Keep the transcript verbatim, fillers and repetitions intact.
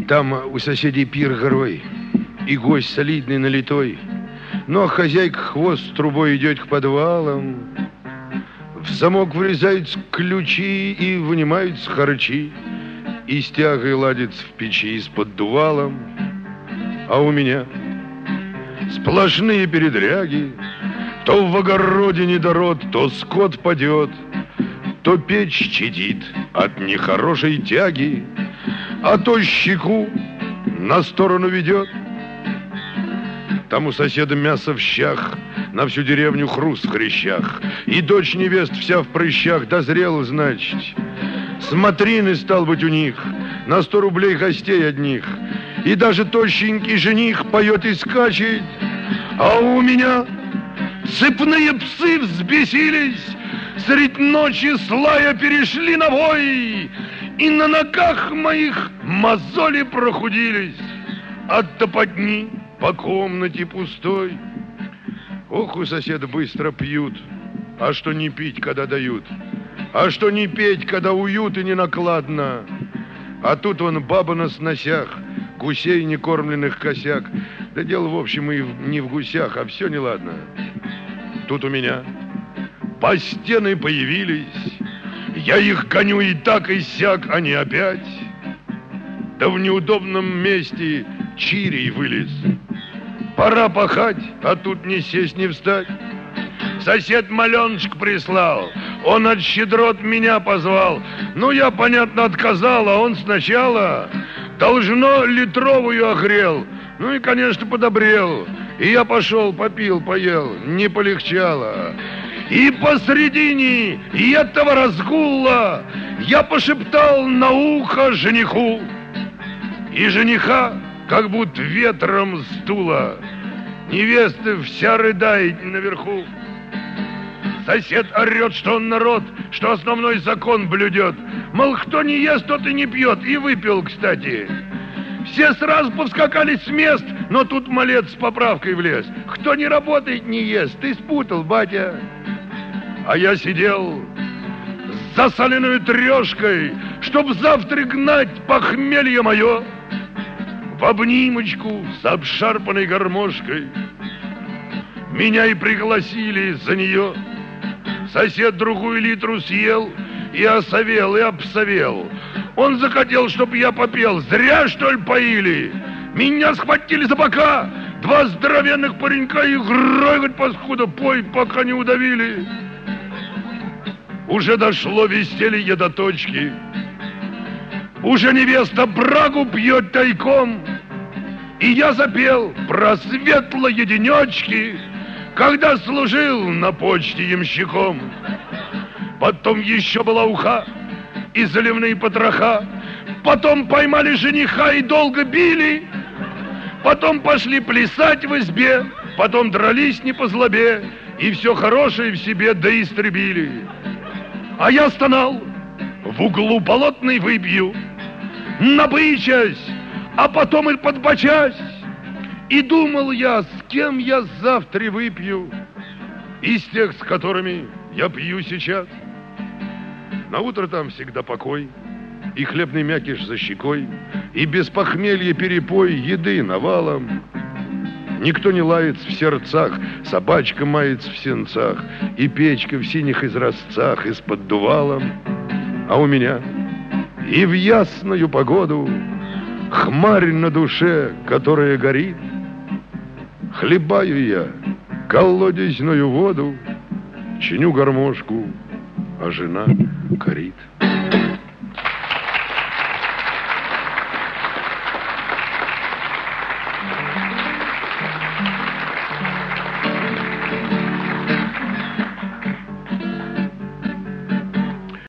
Там у соседей пир горой, и гость солидный налитой. Но хозяйка хвост трубой идет к подвалам. В замок врезаются ключи и вынимаются харчи. И с тягой ладится в печи с поддувалом. А у меня сплошные передряги. То в огороде недород, то скот падет, то печь чадит от нехорошей тяги, а то щеку на сторону ведет. Там у соседа мясо в щах, на всю деревню хруст в хрящах, и дочь невест вся в прыщах дозрела, значит. Смотрины, стал быть, у них, на сто рублей гостей одних, и даже тощенький жених поет и скачет. А у меня цепные псы взбесились, средь ночи слая перешли на вой, и на ногах моих мозоли прохудились от топотни по комнате пустой. Ох, у соседа быстро пьют, а что не пить, когда дают, а что не петь, когда уют и не накладно. А тут он баба на сносях, гусей некормленных косяк. Да дело, в общем, и не в гусях, а все неладно. Тут у меня по стены появились, я их гоню и так, и сяк, они опять. Да в неудобном месте чирий вылез. Пора пахать, а тут ни сесть, ни встать. Сосед маленочек прислал, он от щедрот меня позвал. Ну, я, понятно, отказал, а он сначала должно литровую огрел. Ну и, конечно, подобрел. И я пошел, попил, поел, не полегчало. И посредине этого разгула я пошептал на ухо жениху. И жениха как будто ветром сдуло. Невеста вся рыдает наверху. Сосед орет, что он народ, что основной закон блюдет. Мол, кто не ест, тот и не пьет. И выпил, кстати. Все сразу повскакали с мест, но тут малец с поправкой влез. Кто не работает, не ест. Ты спутал, батя. А я сидел с засоленной трешкой, чтоб завтра гнать похмелье мое в обнимочку с обшарпанной гармошкой. Меня и пригласили за нее. Сосед другую литру съел и осовел, и обсовел. Он захотел, чтоб я попел. Зря, что ли, поили? Меня схватили за бока два здоровенных паренька и грохать паскуда, пой, пока не удавили. Уже дошло веселье до точки. Уже невеста брагу пьет тайком. И я запел про светлые денечки, когда служил на почте ямщиком. Потом еще была уха и заливные потроха. Потом поймали жениха и долго били. Потом пошли плясать в избе. Потом дрались не по злобе. И все хорошее в себе доистребили. А я стонал, в углу болотный выбью, набычась, а потом и подбочась. И думал я, с кем я завтра выпью, из тех, с которыми я пью сейчас. На утро там всегда покой, и хлебный мякиш за щекой, и без похмелья перепой, еды навалом. Никто не лается в сердцах, собачка мается в сенцах, и печка в синих изразцах и с поддувалом. А у меня и в ясную погоду хмарь на душе, которая горит. Хлебаю я колодезную воду, чиню гармошку, а жена корит.